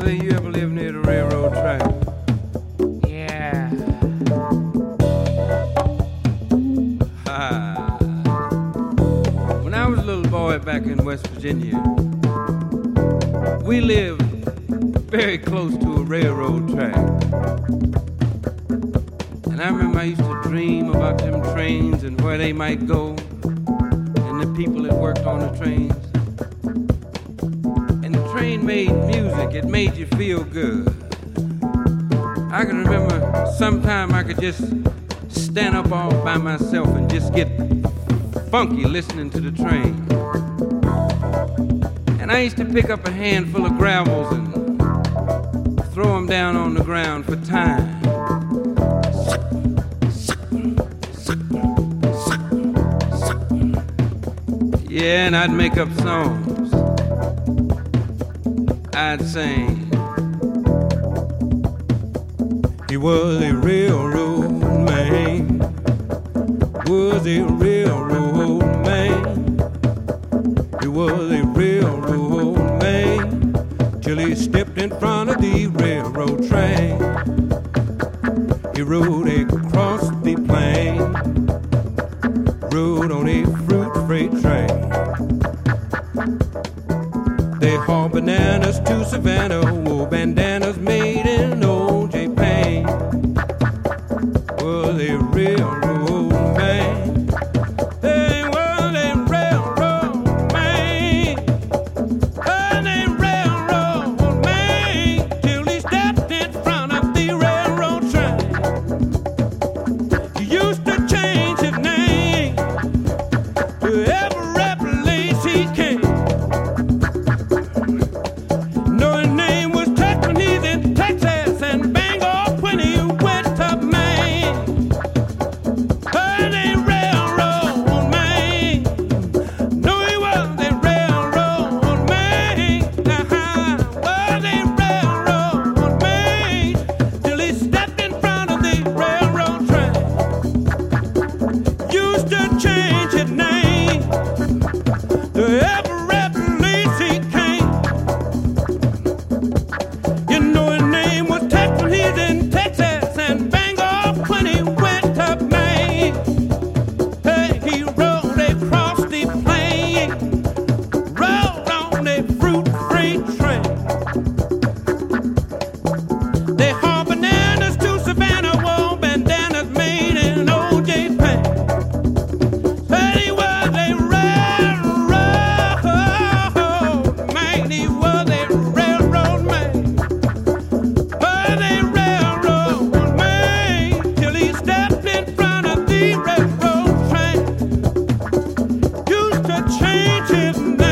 Brother, you ever live near the railroad track? Yeah. When I was a little boy back in West Virginia, we lived very close to a railroad track. And I remember I used to dream about them trains and where they might go, and the people that worked on the trains. And the train made music, it made you feel good. I can remember sometime I could just stand up all by myself and just get funky listening to the train. And I used to pick up a handful of gravels and throw them down on the ground for time. Yeah, and I'd make up songs. I'd sing. He was a railroad man. Was a railroad man. He was a railroad man till he stepped in front of the railroad train. He rode across the plain, rode on a fruit freight train. They hauled bananas to Savannah, wore bandanas made in O.J. Payne. Was a railroad man. They was a railroad man. And a railroad man till he stepped in front of the railroad train. He used to change his name to every place he came. No, his name was Tex when he's in Texas, and Bangor when he went to Maine. And a railroad man. No, he was a railroad man. Was a railroad man till he stepped in front of the railroad train. Used to change his name to every place he came. You know his name was Tex when he's in Texas, and Bangor when he went to Maine. Hey, he rode across the plain, rode on a fruit freight train. They hauled bananas to Savannah, wore bandanas made in O.J. Payne. Said he was a railroad man. He was a railroad man. Was a railroad man till he stepped in front of the railroad train. Used to change his name